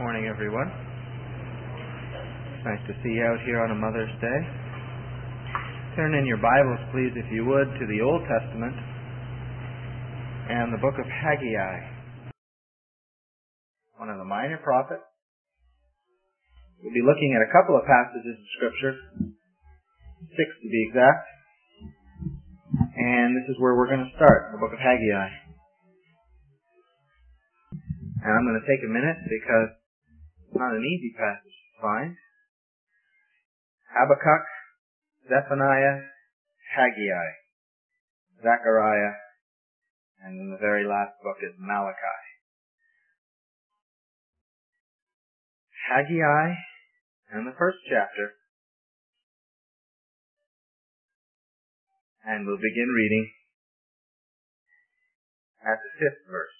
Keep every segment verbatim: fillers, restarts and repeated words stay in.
Morning, everyone. It's nice to see you out here on a Mother's Day. Turn in your Bibles, please, if you would, to the Old Testament and the book of Haggai, one of the minor prophets. We'll be looking at a couple of passages of Scripture, six to be exact, and this is where we're going to start, the book of Haggai. And I'm going to take a minute because it's not an easy passage to find. Habakkuk, Zephaniah, Haggai, Zechariah, and then the very last book is Malachi. Haggai and the first chapter, and we'll begin reading at the fifth verse.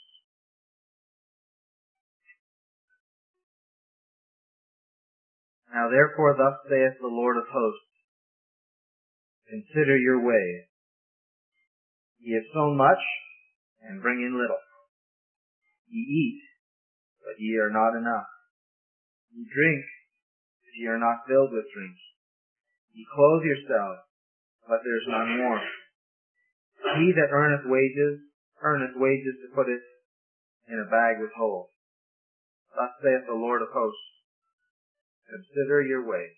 Now therefore thus saith the Lord of hosts, consider your ways. Ye have sown much, and bring in little. Ye eat, but ye are not enough. Ye drink, but ye are not filled with drink. Ye clothe yourselves, but there is none warm. He that earneth wages, earneth wages to put it in a bag with holes. Thus saith the Lord of hosts, consider your ways.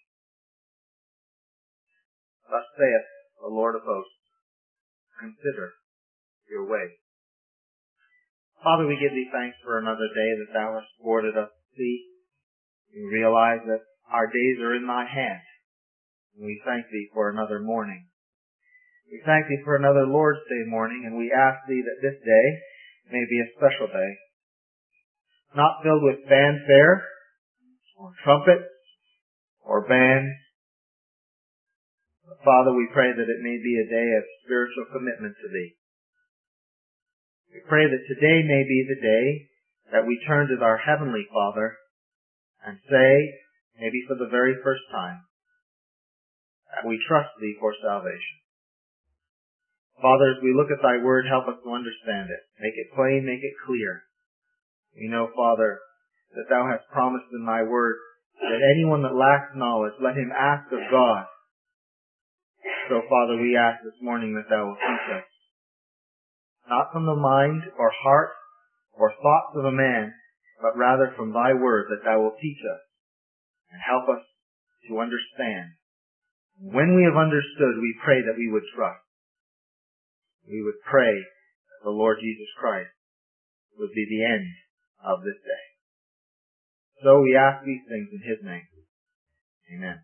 Thus saith the Lord of hosts, consider your ways. Father, we give thee thanks for another day that thou hast afforded us to see. We realize that our days are in thy hand, and we thank thee for another morning. We thank thee for another Lord's Day morning, and we ask thee that this day may be a special day, not filled with fanfare or trumpets or bands. But Father, we pray that it may be a day of spiritual commitment to thee. We pray that today may be the day that we turn to our Heavenly Father and say, maybe for the very first time, that we trust thee for salvation. Father, as we look at thy word, help us to understand it. Make it plain, make it clear. We know, Father, that thou hast promised in thy word that anyone that lacks knowledge, let him ask of God. So, Father, we ask this morning that thou will teach us, not from the mind or heart or thoughts of a man, but rather from thy word, that thou wilt teach us and help us to understand. When we have understood, we pray that we would trust. We would pray that the Lord Jesus Christ would be the end of this day. So we ask these things in His name. Amen.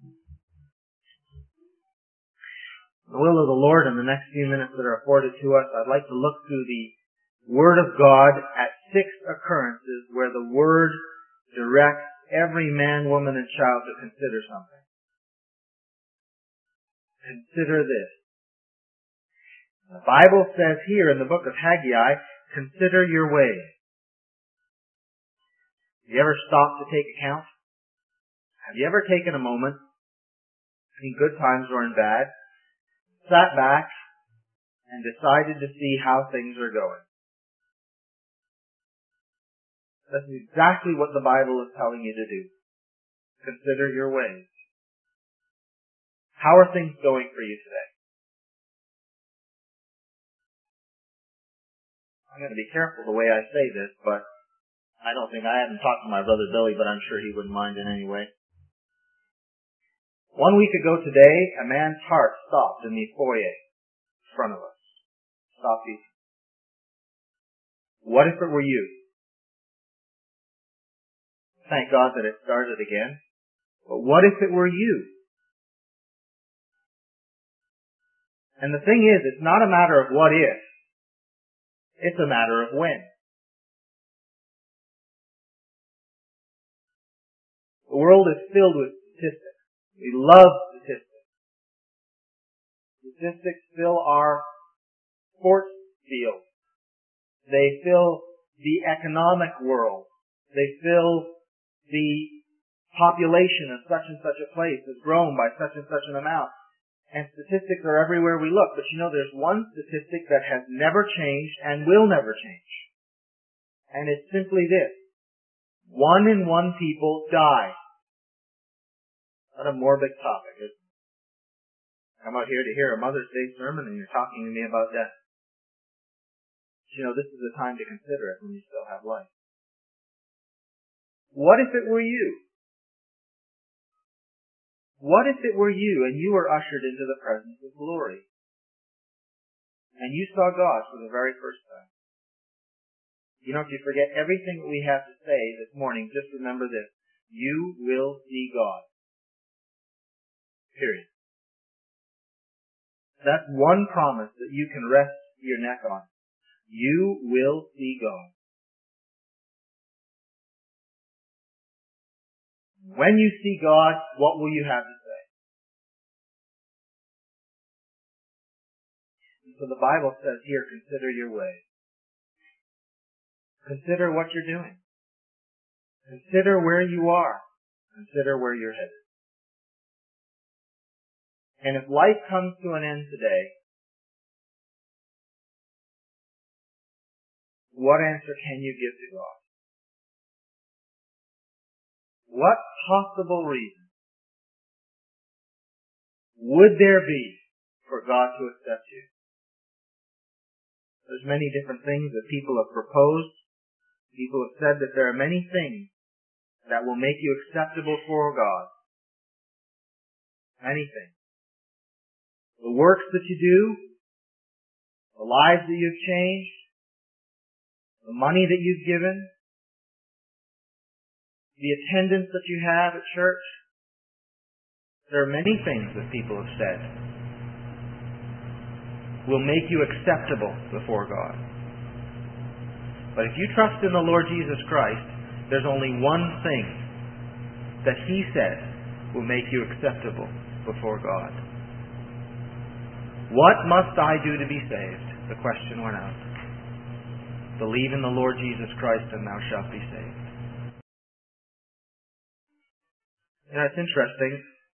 The will of the Lord in the next few minutes that are afforded to us, I'd like to look through the Word of God at six occurrences where the Word directs every man, woman, and child to consider something. Consider this. The Bible says here in the book of Haggai, consider your ways. Have you ever stopped to take account? Have you ever taken a moment, in good times or in bad, sat back and decided to see how things are going? That's exactly what the Bible is telling you to do. Consider your ways. How are things going for you today? I'm going to be careful the way I say this, but I don't think, I haven't talked to my brother Billy, but I'm sure he wouldn't mind in any way. One week ago today, a man's heart stopped in the foyer in front of us. Stopped beating. What if it were you? Thank God that it started again. But what if it were you? And the thing is, it's not a matter of what if. It's a matter of when. The world is filled with statistics. We love statistics. Statistics fill our sports field. They fill the economic world. They fill the population of such and such a place has grown by such and such an amount. And statistics are everywhere we look. But you know, there's one statistic that has never changed and will never change. And it's simply this. One in one people die. What a morbid topic, isn't it? I'm out here to hear a Mother's Day sermon and you're talking to me about death. You know, this is the time to consider it when you still have life. What if it were you? What if it were you and you were ushered into the presence of glory? And you saw God for the very first time. You know, if you forget everything that we have to say this morning, just remember this. You will see God. Period. That's one promise that you can rest your neck on. You will see God. When you see God, what will you have to say? So the Bible says here, consider your way. Consider what you're doing. Consider where you are. Consider where you're headed. And if life comes to an end today, what answer can you give to God? What possible reason would there be for God to accept you? There's many different things that people have proposed. People have said that there are many things that will make you acceptable for God. Many things. The works that you do, the lives that you've changed, the money that you've given, the attendance that you have at church. There are many things that people have said will make you acceptable before God. But if you trust in the Lord Jesus Christ, there's only one thing that He said will make you acceptable before God. What must I do to be saved? The question went out. Believe in the Lord Jesus Christ and thou shalt be saved. You know, it's interesting.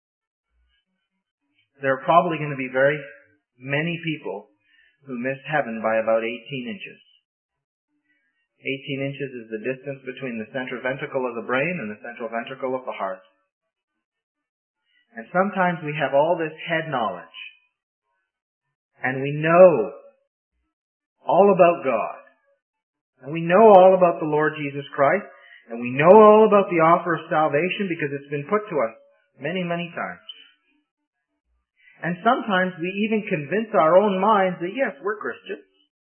There are probably going to be very many people who miss heaven by about eighteen inches. eighteen inches is the distance between the central ventricle of the brain and the central ventricle of the heart. And sometimes we have all this head knowledge. And we know all about God. And we know all about the Lord Jesus Christ. And we know all about the offer of salvation because it's been put to us many, many times. And sometimes we even convince our own minds that yes, we're Christians.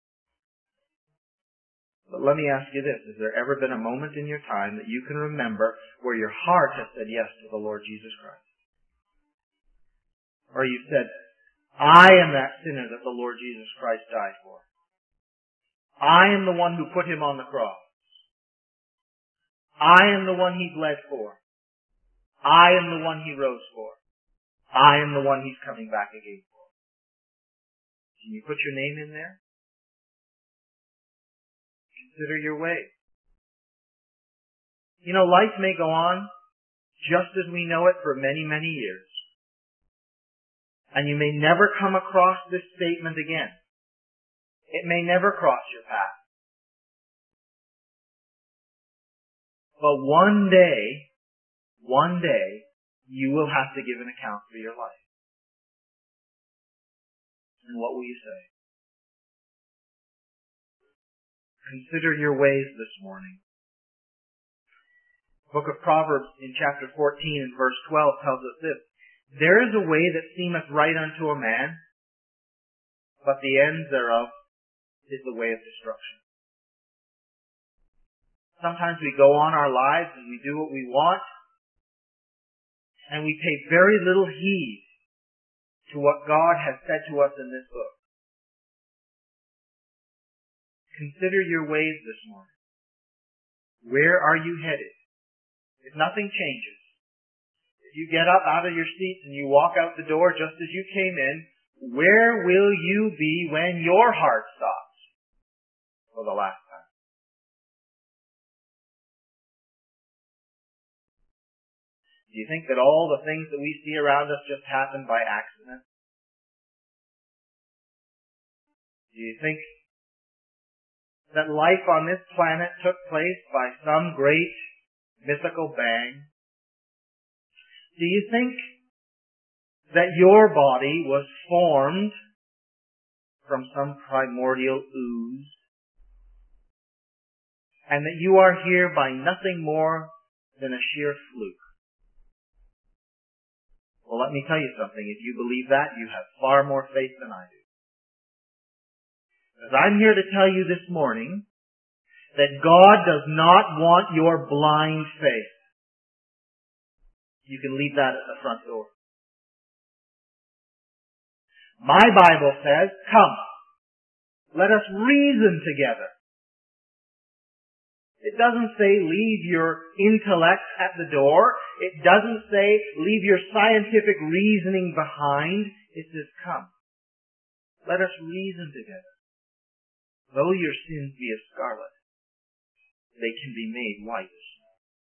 But let me ask you this. Has there ever been a moment in your time that you can remember where your heart has said yes to the Lord Jesus Christ? Or you said, I am that sinner that the Lord Jesus Christ died for. I am the one who put Him on the cross. I am the one He bled for. I am the one He rose for. I am the one He's coming back again for. Can you put your name in there? Consider your way. You know, life may go on just as we know it for many, many years. And you may never come across this statement again. It may never cross your path. But one day, one day, you will have to give an account for your life. And what will you say? Consider your ways this morning. The book of Proverbs in chapter fourteen and verse twelve tells us this. There is a way that seemeth right unto a man, but the end thereof is the way of destruction. Sometimes we go on our lives and we do what we want, and we pay very little heed to what God has said to us in this book. Consider your ways this morning. Where are you headed? If nothing changes, if you get up out of your seats and you walk out the door just as you came in, where will you be when your heart stops for the last time? Do you think that all the things that we see around us just happen by accident? Do you think that life on this planet took place by some great mythical bang? Do you think that your body was formed from some primordial ooze, and that you are here by nothing more than a sheer fluke? Well, let me tell you something. If you believe that, you have far more faith than I do. Because I'm here to tell you this morning that God does not want your blind faith. You can leave that at the front door. My Bible says, come, let us reason together. It doesn't say leave your intellect at the door. It doesn't say leave your scientific reasoning behind. It says come. Let us reason together. Though your sins be as scarlet, they can be made white as snow.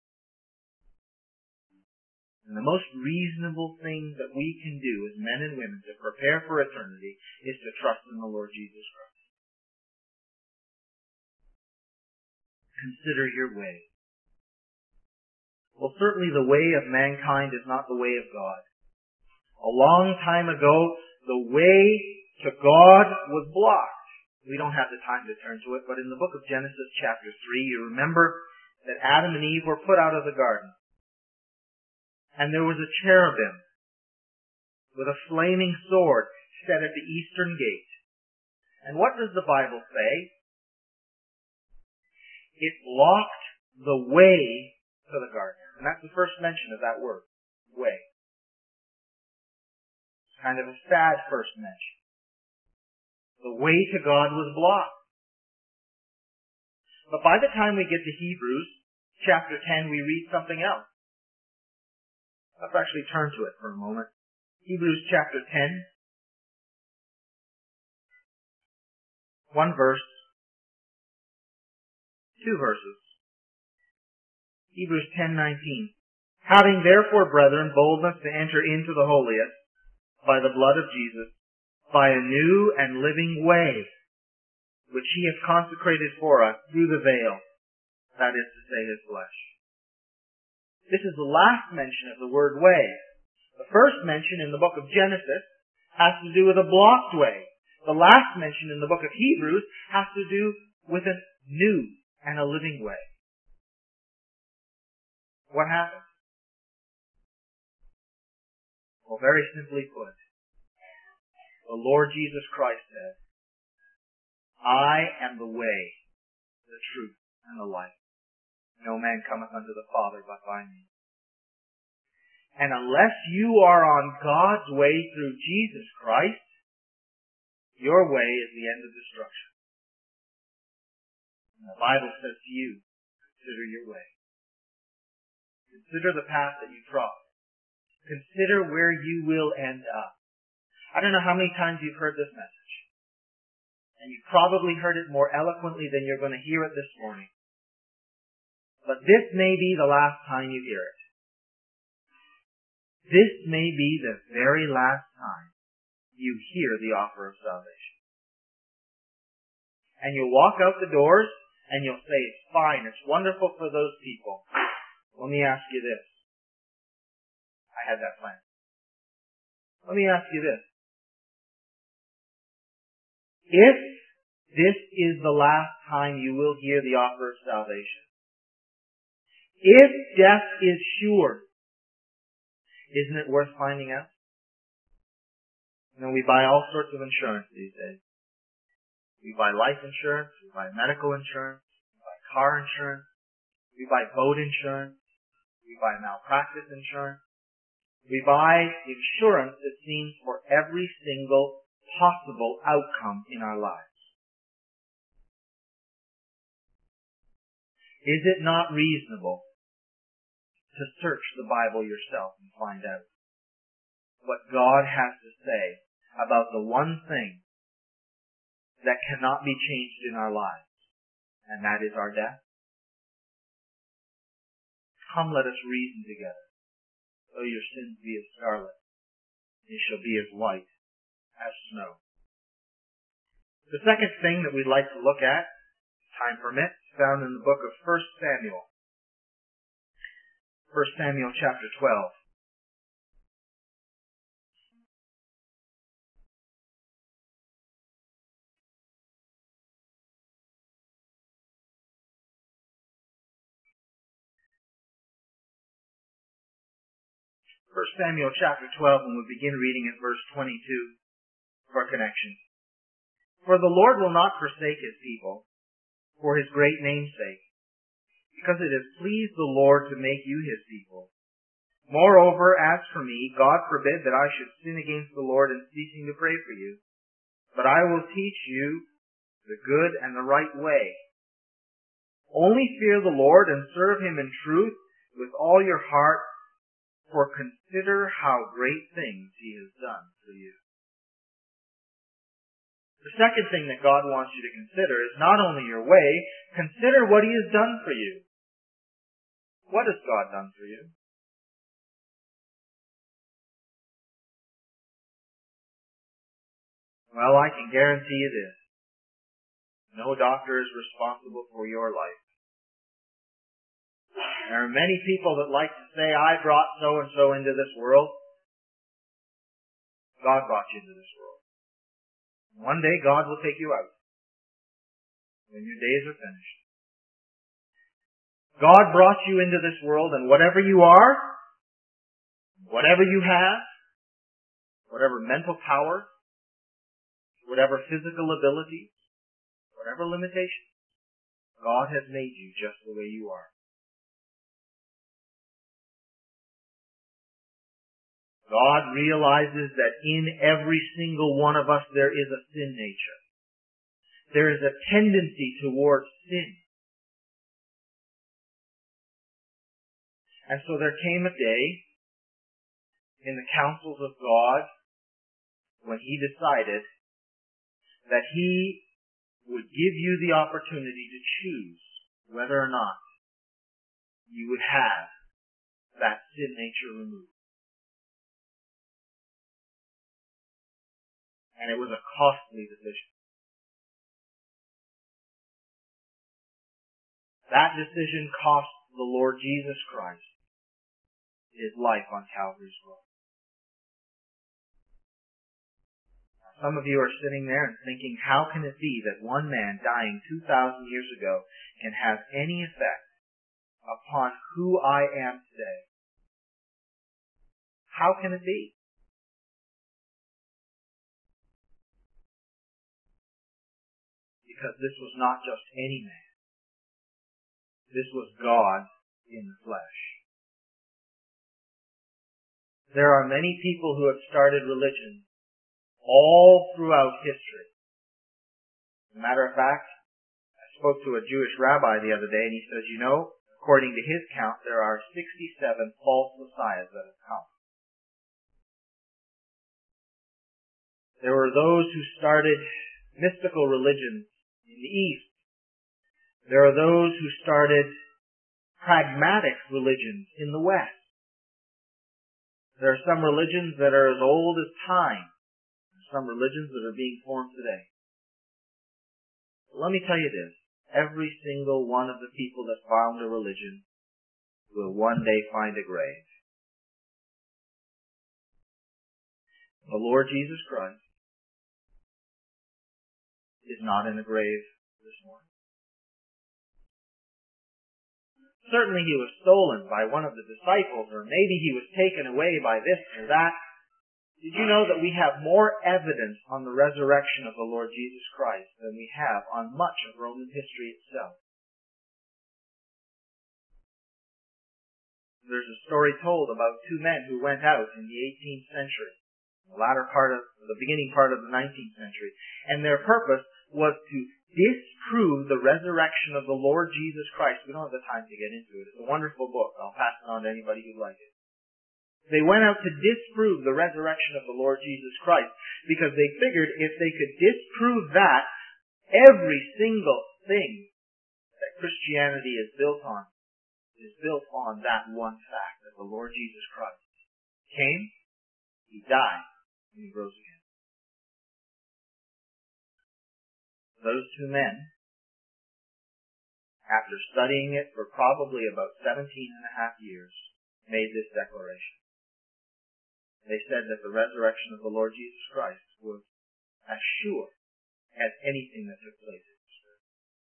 And the most reasonable thing that we can do as men and women to prepare for eternity is to trust in the Lord Jesus Christ. Consider your way. Well, certainly the way of mankind is not the way of God. A long time ago, the way to God was blocked. We don't have the time to turn to it, but in the book of Genesis chapter three, you remember that Adam and Eve were put out of the garden. And there was a cherubim with a flaming sword set at the eastern gate. And what does the Bible say? It blocked the way to the garden. And that's the first mention of that word, way. It's kind of a sad first mention. The way to God was blocked. But by the time we get to Hebrews chapter ten, we read something else. Let's actually turn to it for a moment. Hebrews chapter ten. One verse. Two verses. Hebrews ten nineteen. Having therefore, brethren, boldness to enter into the holiest by the blood of Jesus, by a new and living way, which he hath consecrated for us through the veil, that is to say, his flesh. This is the last mention of the word way. The first mention in the book of Genesis has to do with a blocked way. The last mention in the book of Hebrews has to do with a new and a living way. What happened? Well, very simply put, the Lord Jesus Christ said, I am the way, the truth, and the life. No man cometh unto the Father but by me. And unless you are on God's way through Jesus Christ, your way is the end of destruction. And the Bible says to you, consider your way. Consider the path that you trod. Consider where you will end up. I don't know how many times you've heard this message. And you've probably heard it more eloquently than you're going to hear it this morning. But this may be the last time you hear it. This may be the very last time you hear the offer of salvation. And you'll walk out the doors and you'll say, it's fine, it's wonderful for those people. Let me ask you this. I had that plan. Let me ask you this. If this is the last time you will hear the offer of salvation, if death is sure, isn't it worth finding out? You know, we buy all sorts of insurance these days. We buy life insurance, we buy medical insurance, we buy car insurance, we buy boat insurance, we buy malpractice insurance. We buy insurance, it seems, for every single possible outcome in our lives. Is it not reasonable to search the Bible yourself and find out what God has to say about the one thing that cannot be changed in our lives, and that is our death? Come, let us reason together. Though your sins be as scarlet, they shall be as white as snow. The second thing that we'd like to look at, time permits, found in the book of First Samuel. First Samuel chapter twelve. First Samuel chapter twelve, and we'll begin reading at verse twenty-two for connection. For the Lord will not forsake his people, for his great name's sake, because it has pleased the Lord to make you his people. Moreover, as for me, God forbid that I should sin against the Lord in ceasing to pray for you. But I will teach you the good and the right way. Only fear the Lord and serve him in truth with all your heart, for consider how great things he has done for you. The second thing that God wants you to consider is not only your way, consider what he has done for you. What has God done for you? Well, I can guarantee you this. No doctor is responsible for your life. There are many people that like to say, I brought so-and-so into this world. God brought you into this world. One day God will take you out when your days are finished. God brought you into this world, and whatever you are, whatever you have, whatever mental power, whatever physical ability, whatever limitation, God has made you just the way you are. God realizes that in every single one of us there is a sin nature. There is a tendency towards sin. And so there came a day in the counsels of God when he decided that he would give you the opportunity to choose whether or not you would have that sin nature removed. And it was a costly decision. That decision cost the Lord Jesus Christ his life on Calvary's cross. Some of you are sitting there and thinking, how can it be that one man dying two thousand years ago can have any effect upon who I am today? How can it be? Because this was not just any man. This was God in the flesh. There are many people who have started religions all throughout history. As a matter of fact, I spoke to a Jewish rabbi the other day, and he says, you know, according to his count, there are sixty-seven false messiahs that have come. There were those who started mystical religions in the East. There are those who started pragmatic religions in the West. There are some religions that are as old as time. There are some religions that are being formed today. But let me tell you this. Every single one of the people that found a religion will one day find a grave. The Lord Jesus Christ is not in a grave this morning. Certainly he was stolen by one of the disciples, or maybe he was taken away by this or that. Did you know that we have more evidence on the resurrection of the Lord Jesus Christ than we have on much of Roman history itself? There's a story told about two men who went out in the eighteenth century, the latter part of, the beginning part of the nineteenth century, and their purpose was to disprove the resurrection of the Lord Jesus Christ. We don't have the time to get into it. It's a wonderful book. I'll pass it on to anybody who'd like it. They went out to disprove the resurrection of the Lord Jesus Christ because they figured if they could disprove that, every single thing that Christianity is built on is built on that one fact, that the Lord Jesus Christ came, he died, and he rose again. Those two men, after studying it for probably about seventeen and a half years, made this declaration. They said that the resurrection of the Lord Jesus Christ was as sure as anything that took place in history.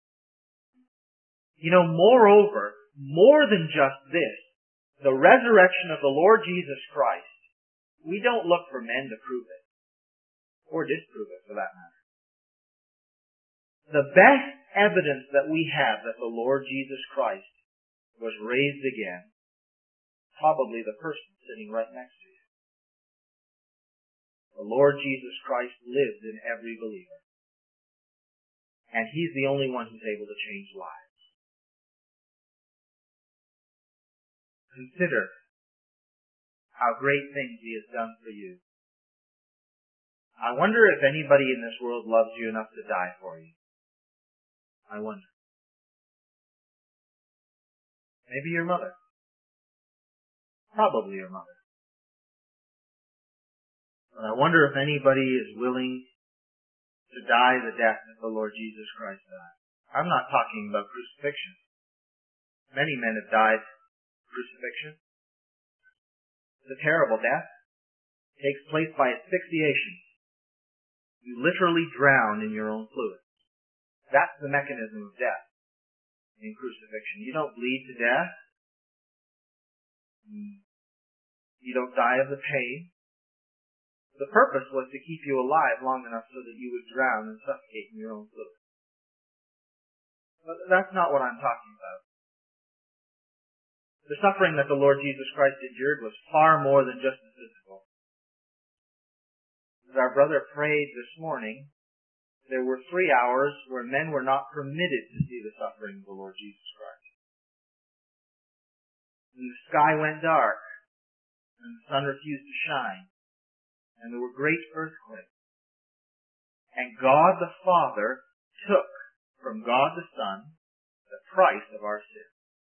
You know, moreover, more than just this, the resurrection of the Lord Jesus Christ, we don't look for men to prove it, or disprove it for that matter. The best evidence that we have that the Lord Jesus Christ was raised again, probably the person sitting right next to you. The Lord Jesus Christ lives in every believer. And He's the only one who's able to change lives. Consider how great things He has done for you. I wonder if anybody in this world loves you enough to die for you. I wonder. Maybe your mother. Probably your mother. But I wonder if anybody is willing to die the death that the Lord Jesus Christ died. I'm not talking about crucifixion. Many men have died crucifixion. It's a terrible death. It takes place by asphyxiation. You literally drown in your own fluid. That's the mechanism of death in crucifixion. You don't bleed to death. You don't die of the pain. The purpose was to keep you alive long enough so that you would drown and suffocate in your own fluid. But that's not what I'm talking about. The suffering that the Lord Jesus Christ endured was far more than just the physical. As our brother prayed this morning, there were three hours where men were not permitted to see the suffering of the Lord Jesus Christ. And the sky went dark, and the sun refused to shine, and there were great earthquakes. And God the Father took from God the Son the price of our sin.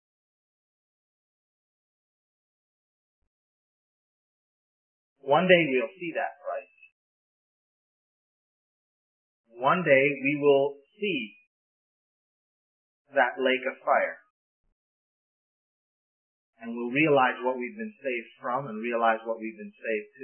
One day we'll see that price. One day we will see that lake of fire. And we'll realize what we've been saved from and realize what we've been saved to.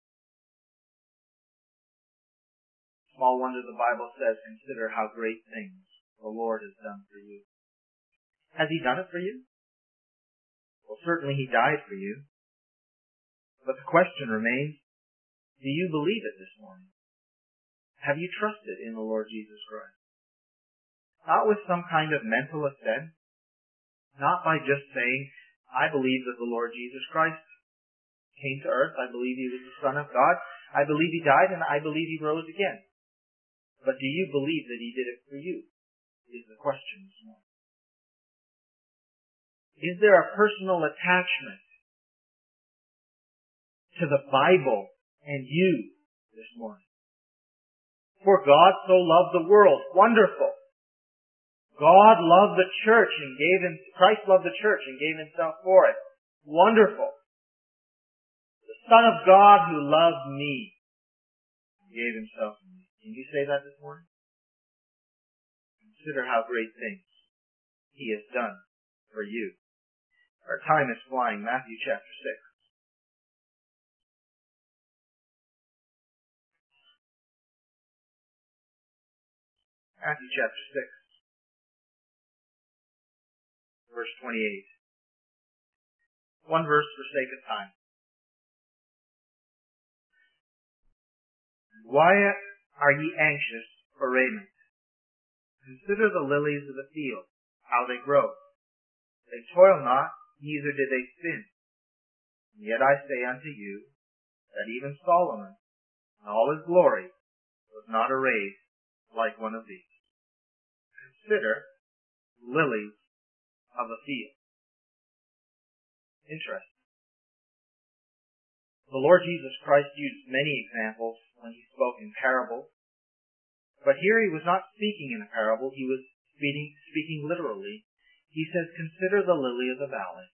Small wonder the Bible says, consider how great things the Lord has done for you. Has He done it for you? Well, certainly He died for you. But the question remains, do you believe it this morning? Have you trusted in the Lord Jesus Christ? Not with some kind of mental assent. Not by just saying, I believe that the Lord Jesus Christ came to earth. I believe He was the Son of God. I believe He died and I believe He rose again. But do you believe that He did it for you? Is the question this morning. Is there a personal attachment to the Bible and you this morning? For God so loved the world. Wonderful. God loved the church and gave him, Christ loved the church and gave Himself for it. Wonderful. The Son of God who loved me gave Himself for me. Can you say that this morning? Consider how great things He has done for you. Our time is flying. Matthew chapter six. Matthew chapter six. Verse twenty-eight. One verse for sake of time. Why are ye anxious for raiment? Consider the lilies of the field, how they grow. They toil not, neither do they spin. And yet I say unto you, that even Solomon, in all his glory, was not arrayed like one of these. Consider lilies of the field. Interesting. The Lord Jesus Christ used many examples when He spoke in parables. But here He was not speaking in a parable. He was speaking, speaking literally. He says, consider the lily of the valley.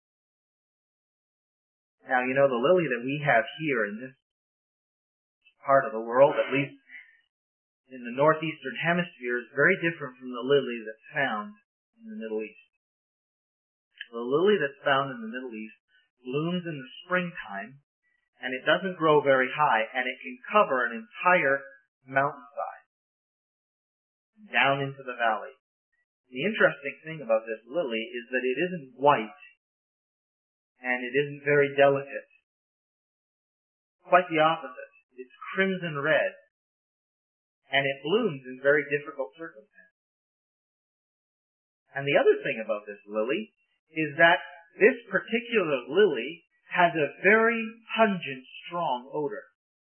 Now, you know, the lily that we have here in this part of the world, at least in the northeastern hemisphere, is very different from the lily that's found in the Middle East. The lily that's found in the Middle East blooms in the springtime, and it doesn't grow very high, and it can cover an entire mountainside down into the valley. The interesting thing about this lily is that it isn't white, and it isn't very delicate. Quite the opposite. It's crimson red, and it blooms in very difficult circumstances. And the other thing about this lily is that this particular lily has a very pungent, strong odor.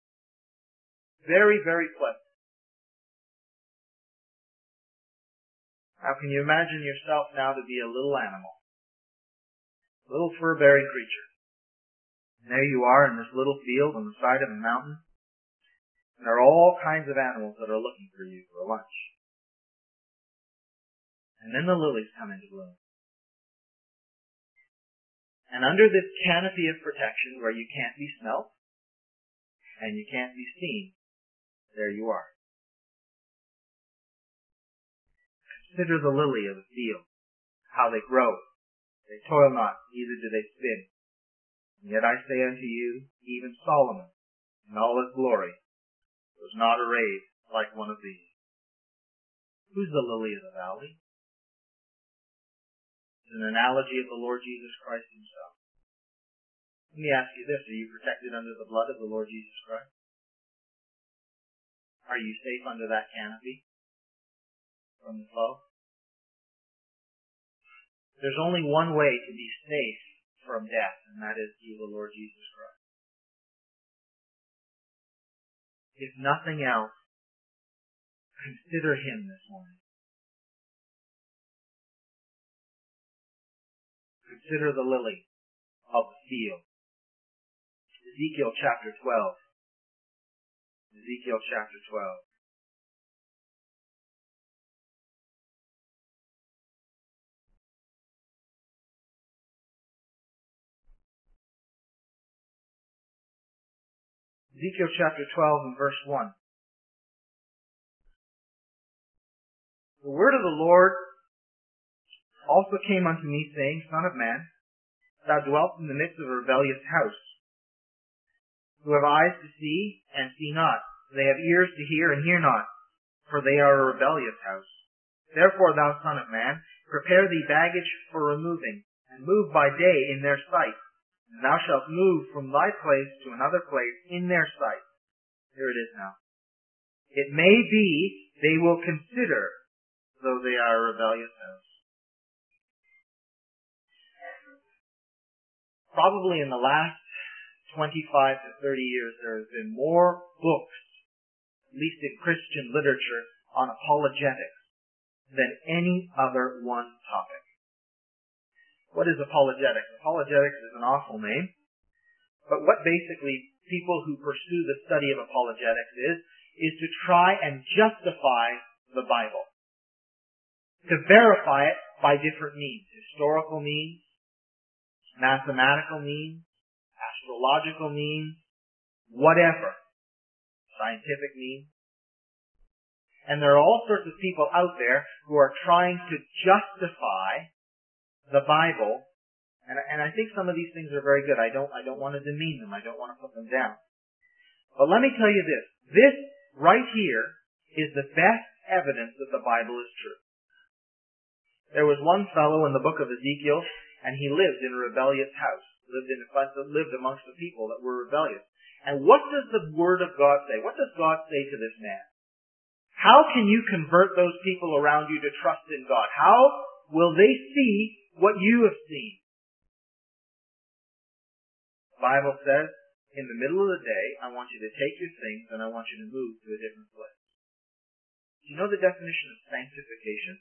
Very, very pleasant. Now, can you imagine yourself now to be a little animal? A little fur-bearing creature. And there you are in this little field on the side of a mountain. And there are all kinds of animals that are looking for you for lunch. And then the lilies come into bloom. And under this canopy of protection where you can't be smelt and you can't be seen, there you are. Consider the lily of the field, how they grow. They toil not, neither do they spin. And yet I say unto you, even Solomon, in all his glory, was not arrayed like one of these. Who's the lily of the valley? It's an analogy of the Lord Jesus Christ himself. Let me ask you this, are you protected under the blood of the Lord Jesus Christ? Are you safe under that canopy from the foe? There's only one way to be safe from death, and that is through the Lord Jesus Christ. If nothing else, consider him this morning. Consider the lily of the field. Ezekiel chapter twelve. Ezekiel chapter twelve. Ezekiel chapter twelve and verse one. The word of the Lord also came unto me, saying, Son of man, thou dwelt in the midst of a rebellious house, who have eyes to see and see not. They have ears to hear and hear not, for they are a rebellious house. Therefore, thou son of man, prepare thee baggage for removing, and move by day in their sight. And thou shalt move from thy place to another place in their sight. Here it is now. It may be they will consider, though they are a rebellious house. Probably in the last twenty-five to thirty years, there has been more books, at least in Christian literature, on apologetics than any other one topic. What is apologetics? Apologetics is an awful name, but what basically people who pursue the study of apologetics is, is to try and justify the Bible. To verify it by different means. Historical means, mathematical means, astrological means, whatever. Scientific means. And there are all sorts of people out there who are trying to justify the Bible, and, and I think some of these things are very good. I don't, I don't want to demean them. I don't want to put them down. But let me tell you this. This right here is the best evidence that the Bible is true. There was one fellow in the book of Ezekiel, and he lived in a rebellious house. Lived in a, lived amongst the people that were rebellious. And what does the Word of God say? What does God say to this man? How can you convert those people around you to trust in God? How will they see what you have seen? The Bible says, in the middle of the day, I want you to take your things and I want you to move to a different place. Do you know the definition of sanctification?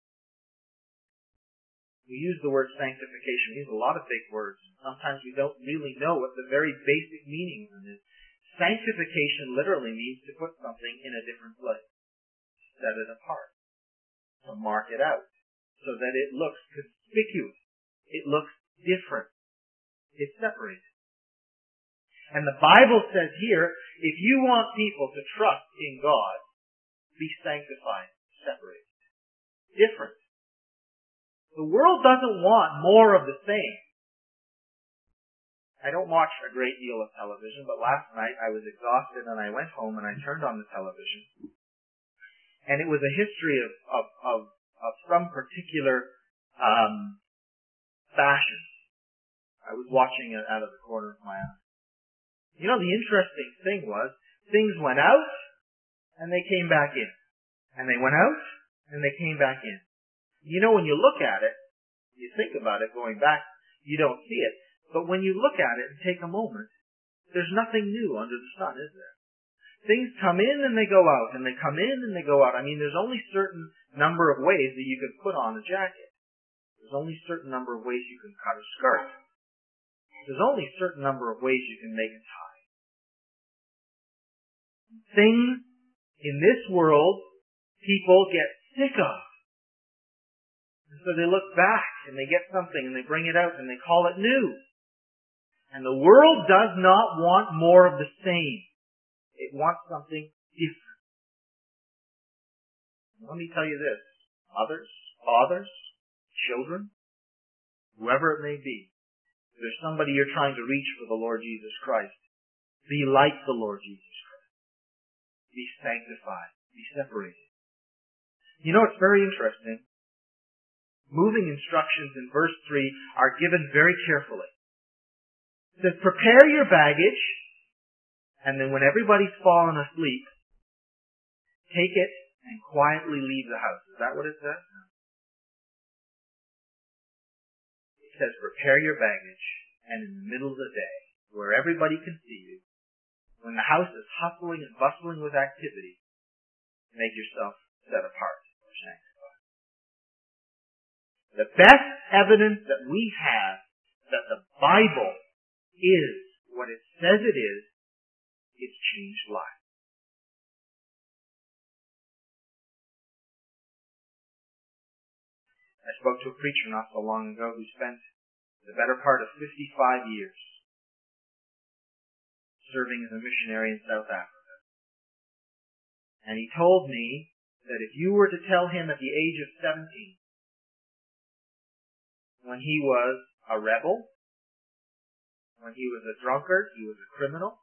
We use the word sanctification. We use a lot of big words. Sometimes we don't really know what the very basic meaning of it is. Sanctification literally means to put something in a different place. Set it apart. To mark it out. So that it looks conspicuous. It looks different. It's separated. And the Bible says here, if you want people to trust in God, be sanctified, separated. Different. The world doesn't want more of the same. I don't watch a great deal of television, but last night I was exhausted and I went home and I turned on the television. And it was a history of, of, of, of some particular um, fashion. I was watching it out of the corner of my eye. You know, the interesting thing was, things went out and they came back in. And they went out and they came back in. You know, when you look at it, you think about it going back, you don't see it. But when you look at it and take a moment, there's nothing new under the sun, is there? Things come in and they go out, and they come in and they go out. I mean, there's only a certain number of ways that you can put on a jacket. There's only a certain number of ways you can cut a skirt. There's only a certain number of ways you can make a tie. Things in this world people get sick of. And so they look back and they get something and they bring it out and they call it new. And the world does not want more of the same. It wants something different. Let me tell you this. Mothers, fathers, children, whoever it may be, if there's somebody you're trying to reach for the Lord Jesus Christ, be like the Lord Jesus Christ. Be sanctified. Be separated. You know, it's very interesting. Moving instructions in verse three are given very carefully. It says, prepare your baggage, and then when everybody's fallen asleep, take it and quietly leave the house. Is that what it says? It says, prepare your baggage, and in the middle of the day, where everybody can see you, when the house is hustling and bustling with activity, make yourself set apart or sanctified. The best evidence that we have that the Bible is what it says it is, is changed lives. I spoke to a preacher not so long ago who spent the better part of fifty-five years serving as a missionary in South Africa. And he told me that if you were to tell him at the age of seventeen, when he was a rebel, when he was a drunkard, he was a criminal,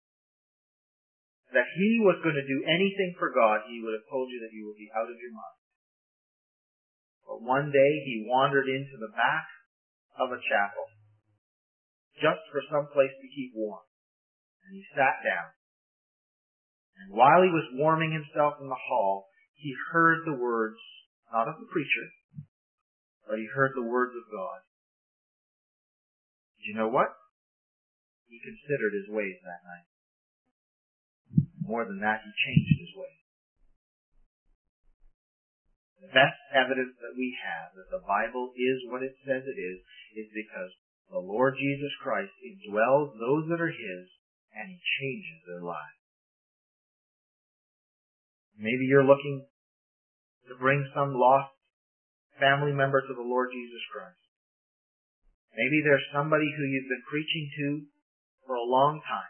that he was going to do anything for God, he would have told you that you would be out of your mind. But one day he wandered into the back of a chapel, just for some place to keep warm. And he sat down. And while he was warming himself in the hall, he heard the words, not of the preacher, but he heard the words of God. Did you know what? He considered his ways that night. More than that, he changed his ways. The best evidence that we have that the Bible is what it says it is, is because the Lord Jesus Christ indwells those that are His, and He changes their lives. Maybe you're looking to bring some lost family member to the Lord Jesus Christ. Maybe there's somebody who you've been preaching to for a long time.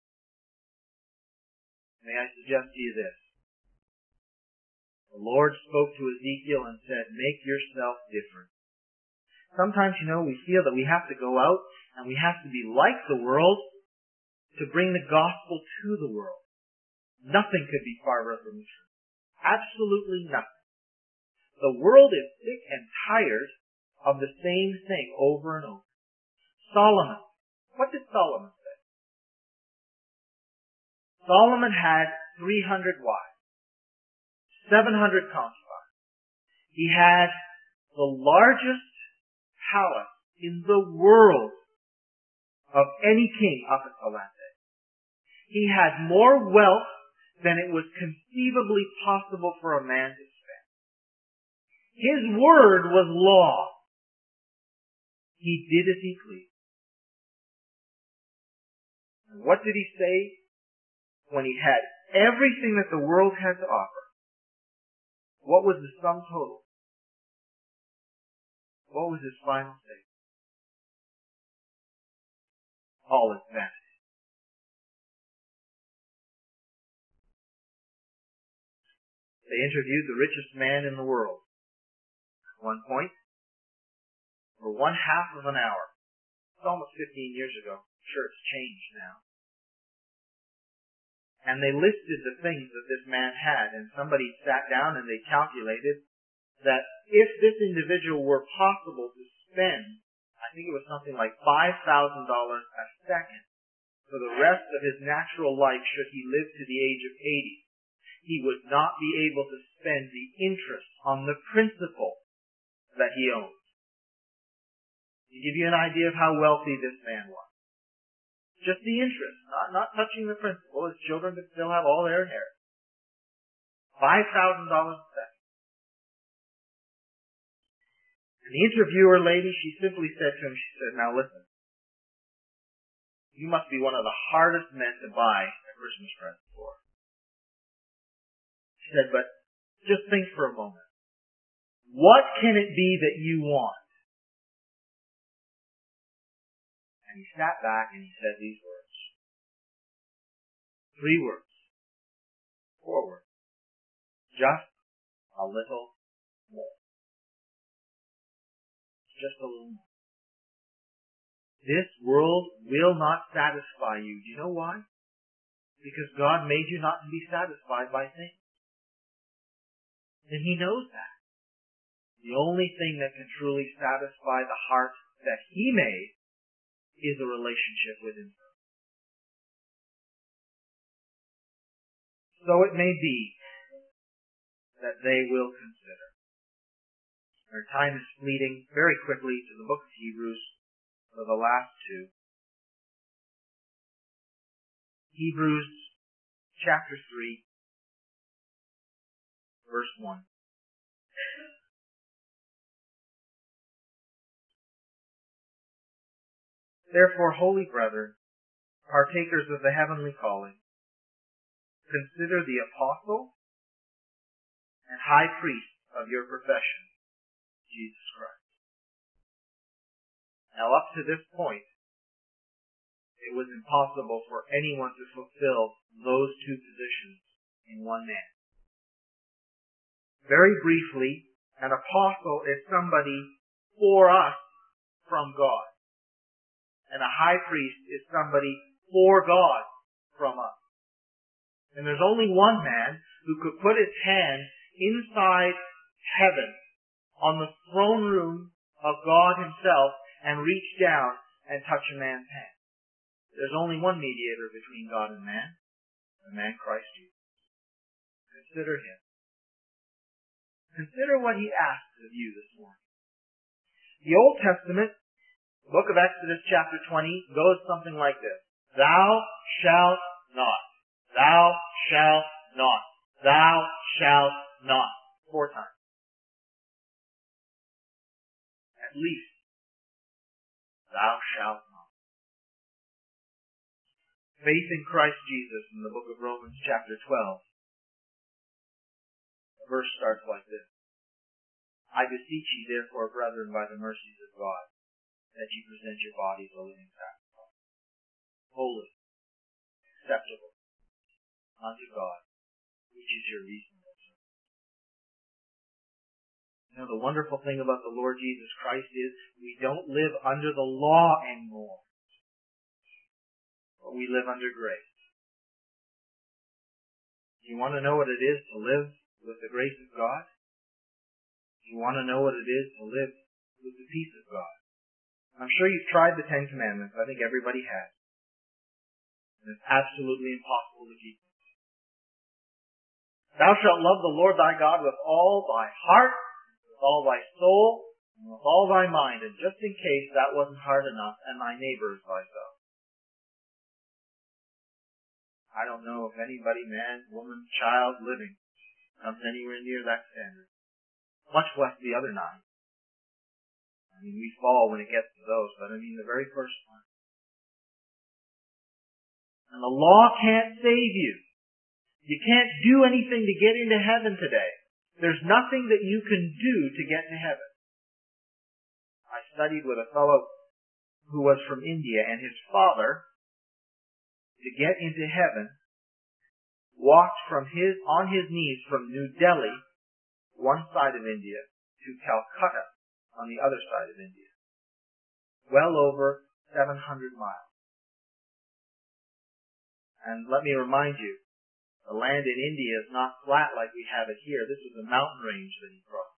May I suggest to you this? The Lord spoke to Ezekiel and said, make yourself different. Sometimes, you know, we feel that we have to go out and we have to be like the world to bring the gospel to the world. Nothing could be farther from the truth. Absolutely nothing. The world is sick and tired of the same thing over and over. Solomon. What did Solomon say? Solomon had three hundred wives, seven hundred concubines. He had the largest palace in the world of any king up until that day. He had more wealth than it was conceivably possible for a man to spend. His word was law. He did as he pleased. And what did he say when he had everything that the world had to offer? What was the sum total? What was his final statement? All is vanity. They interviewed the richest man in the world. At one point, for one half of an hour, It's almost fifteen years ago. I'm sure it's changed now. And they listed the things that this man had, and somebody sat down and they calculated that if this individual were possible to spend, I think it was something like five thousand dollars a second for the rest of his natural life should he live to the age of eighty, he would not be able to spend the interest on the principal that he owned. To give you an idea of how wealthy this man was. Just the interest, not, not touching the principal. His children could still have all their inheritance. five thousand dollars a second. And the interviewer lady, she simply said to him, she said, now listen, you must be one of the hardest men to buy a Christmas present for. She said, but just think for a moment. What can it be that you want? And he sat back and he said these words. Three words. Four words. Just a little more. Just a little more. This world will not satisfy you. Do you know why? Because God made you not to be satisfied by things. And He knows that. The only thing that can truly satisfy the heart that He made is a relationship with Himself. So it may be that they will consider. Our time is fleeting. Very quickly to the book of Hebrews for the last two. Hebrews chapter three, verse one. Therefore, holy brethren, partakers of the heavenly calling, consider the apostle and high priest of your profession, Jesus Christ. Now, up to this point, it was impossible for anyone to fulfill those two positions in one man. Very briefly, an apostle is somebody for us from God. And a high priest is somebody for God from us. And there's only one man who could put his hand inside heaven on the throne room of God Himself and reach down and touch a man's hand. There's only one mediator between God and man, the man Christ Jesus. Consider Him. Consider what He asks of you this morning. The Old Testament, book of Exodus chapter twenty, goes something like this. Thou shalt not. Thou shalt not. Thou shalt not. Four times. At least. Thou shalt not. Faith in Christ Jesus in the book of Romans chapter twelve. The verse starts like this. I beseech ye therefore, brethren, by the mercies of God, that ye present your bodies a living sacrifice, holy, acceptable unto God, which is your reasonable service. You know, the wonderful thing about the Lord Jesus Christ is we don't live under the law anymore, but we live under grace. Do you want to know what it is to live with the grace of God? Do you want to know what it is to live with the peace of God? I'm sure you've tried the Ten Commandments. I think everybody has. And it's absolutely impossible to keep them. Thou shalt love the Lord thy God with all thy heart, with all thy soul, and with all thy mind. And just in case that wasn't hard enough, and thy neighbor as thyself. I don't know if anybody, man, woman, child, living, comes anywhere near that standard. Much less the other nine. I mean, we fall when it gets to those, but I mean the very first one. And the law can't save you. You can't do anything to get into heaven today. There's nothing that you can do to get to heaven. I studied with a fellow who was from India, and his father, to get into heaven, walked from his, on his knees from New Delhi, one side of India, to Calcutta, on the other side of India. Well over seven hundred miles. And let me remind you, the land in India is not flat like we have it here. This was a mountain range that he crossed.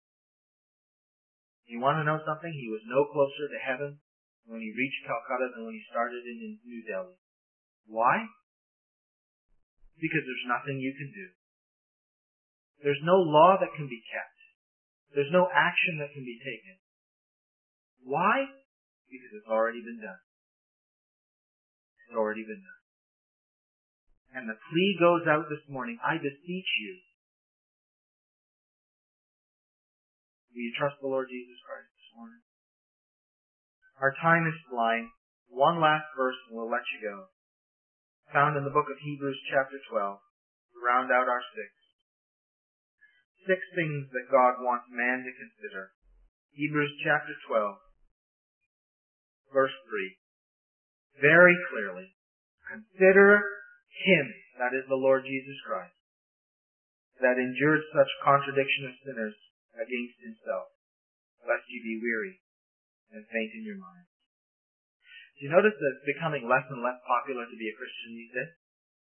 You want to know something? He was no closer to heaven when he reached Calcutta than when he started in New Delhi. Why? Because there's nothing you can do. There's no law that can be kept. There's no action that can be taken. Why? Because it's already been done. It's already been done. And the plea goes out this morning, I beseech you. Will you trust the Lord Jesus Christ this morning? Our time is flying. One last verse and we'll let you go. Found in the book of Hebrews chapter twelve, to round out our six. Six things that God wants man to consider. Hebrews chapter twelve, verse three. Very clearly, consider Him, that is the Lord Jesus Christ, that endured such contradiction of sinners against Himself, lest you be weary and faint in your mind. Do you notice that it's becoming less and less popular to be a Christian these days?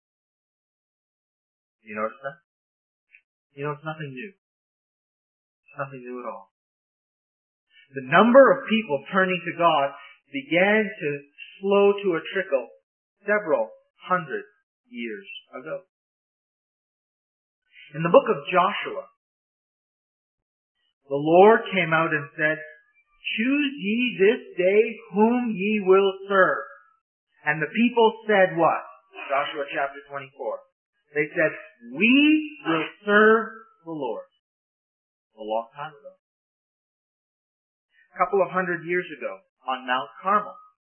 Do you notice that? You know, it's nothing new. It's nothing new at all. The number of people turning to God began to slow to a trickle several hundred years ago. In the book of Joshua, the Lord came out and said, choose ye this day whom ye will serve. And the people said what? Joshua chapter twenty-four. They said, we will serve the Lord. A long time ago. A couple of hundred years ago, on Mount Carmel,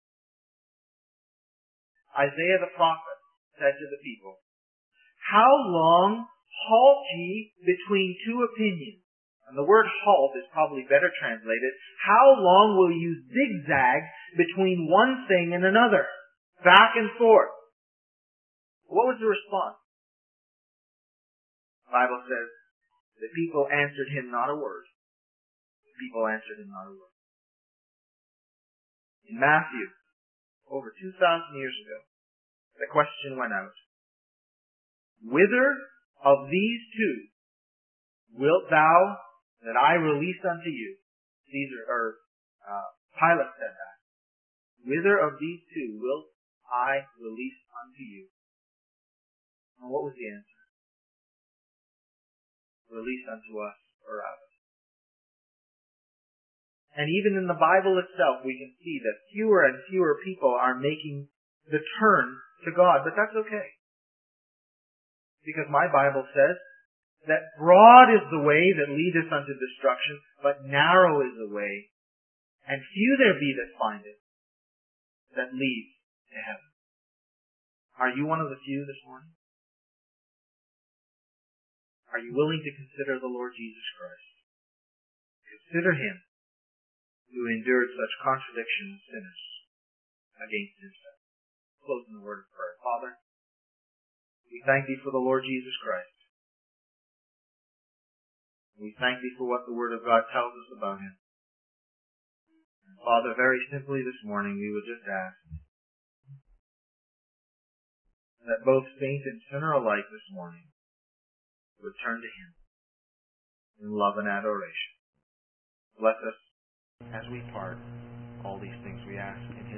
Isaiah the prophet said to the people, how long halt ye between two opinions? And the word halt is probably better translated. How long will you zigzag between one thing and another? Back and forth. What was the response? The Bible says, the people answered him not a word. The people answered him not a word. In Matthew, over two thousand years ago, the question went out, whither of these two wilt thou that I release unto you? Caesar, or uh, Pilate said that. Whither of these two wilt I release unto you? And what was the answer? Release unto us Barabbas. And even in the Bible itself, we can see that fewer and fewer people are making the turn to God. But that's okay. Because my Bible says that broad is the way that leadeth unto destruction, but narrow is the way, and few there be that find it, that leads to heaven. Are you one of the few this morning? Are you willing to consider the Lord Jesus Christ? Consider Him who endured such contradiction of sinners against Himself. Close in the word of prayer. Father, we thank Thee for the Lord Jesus Christ. We thank Thee for what the Word of God tells us about Him. And Father, very simply this morning, we would just ask that both saint and sinner alike this morning would turn to Him in love and adoration. Bless us as we part. All these things we ask in